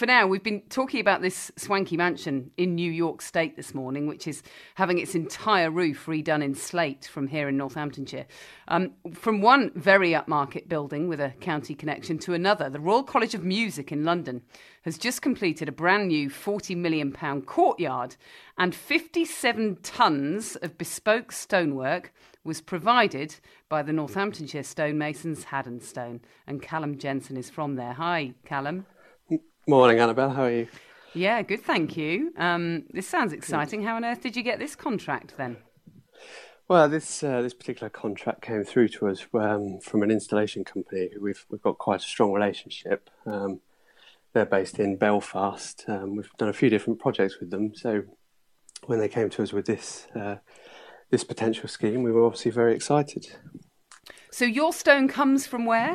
For now, we've been talking about this swanky mansion in New York State this morning, which is having its entire roof redone in slate from here in Northamptonshire. From one very upmarket building with a county connection to another, the Royal College of Music in London has just completed a brand new £40 million courtyard, and 57 tonnes of bespoke stonework was provided by the Northamptonshire stonemasons Haddon Stone. And Callum Jensen is from there. Hi, Callum. Morning, Annabelle. How are you? Yeah, good, thank you. This sounds exciting. How on earth did you get this contract then? Well, this particular contract came through to us from an installation company who we've got quite a strong relationship. They're based in Belfast. We've done a few different projects with them. So when they came to us with this potential scheme, we were obviously very excited. So your stone comes from where?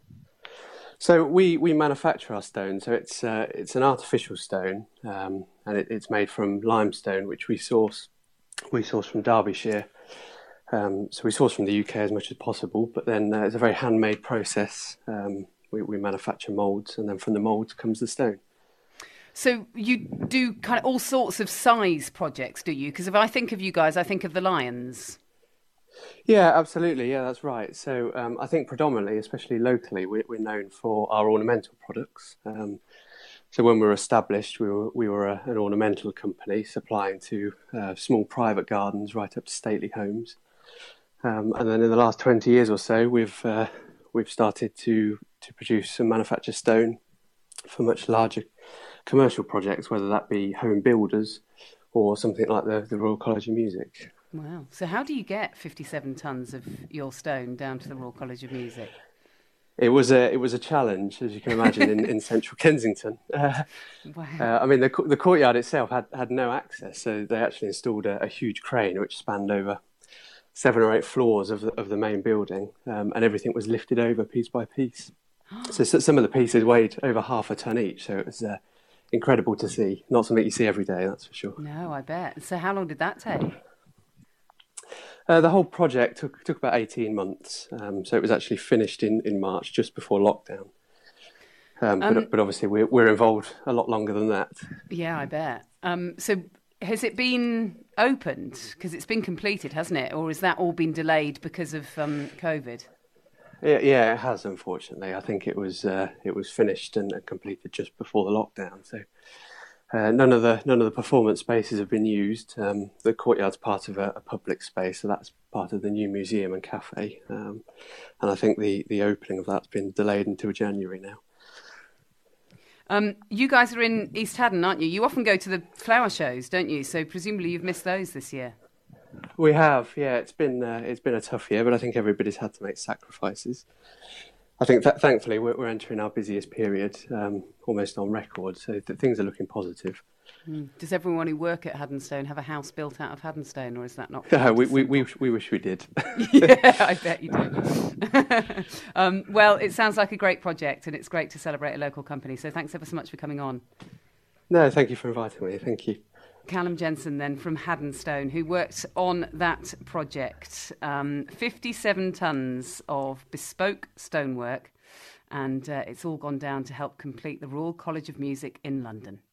So we manufacture our stone. So it's an artificial stone, and it's made from limestone, which we source from Derbyshire. So we source from the UK as much as possible, but then it's a very handmade process. We manufacture moulds, and then from the moulds comes the stone. So you do kind of all sorts of size projects, do you? Because if I think of you guys, I think of the Lions. Yeah, absolutely. Yeah, that's right. So I think predominantly, especially locally, we're known for our ornamental products. So when we were established, we were an ornamental company supplying to small private gardens right up to stately homes. And then in the last 20 years or so, we've started to produce and manufacture stone for much larger commercial projects, whether that be home builders or something like the Royal College of Music. Wow. So how do you get 57 tonnes of your stone down to the Royal College of Music? It was a challenge, as you can imagine, in central Kensington. Wow. I mean, the courtyard itself had no access, so they actually installed a huge crane which spanned over 7 or 8 floors of the main building, and everything was lifted over piece by piece. So some of the pieces weighed over half a ton each, so it was incredible to see. Not something you see every day, that's for sure. No, I bet. So how long did that take? The whole project took about 18 months, so it was actually finished in March, just before lockdown. But obviously we're involved a lot longer than that. Yeah, I bet. So has it been opened? Because it's been completed, hasn't it? Or has that all been delayed because of COVID? Yeah, it has, unfortunately. I think it was finished and completed just before the lockdown. So none of the performance spaces have been used. The courtyard's part of a public space, so that's part of the new museum and cafe. And I think the opening of that's been delayed until January now. You guys are in East Haddon, aren't you? You often go to the flower shows, don't you? So presumably you've missed those this year. We have, yeah. It's been a tough year, but I think everybody's had to make sacrifices. I think thankfully we're entering our busiest period, almost on record, so things are looking positive. Does everyone who work at Haddon Stone have a house built out of Haddon Stone, or is that not? We wish we did. Yeah, I bet you do. Well, it sounds like a great project, and it's great to celebrate a local company. So thanks ever so much for coming on. No, thank you for inviting me. Thank you. Callum Jensen then from Haddon Stone, who worked on that project. 57 tonnes of bespoke stonework, and it's all gone down to help complete the Royal College of Music in London.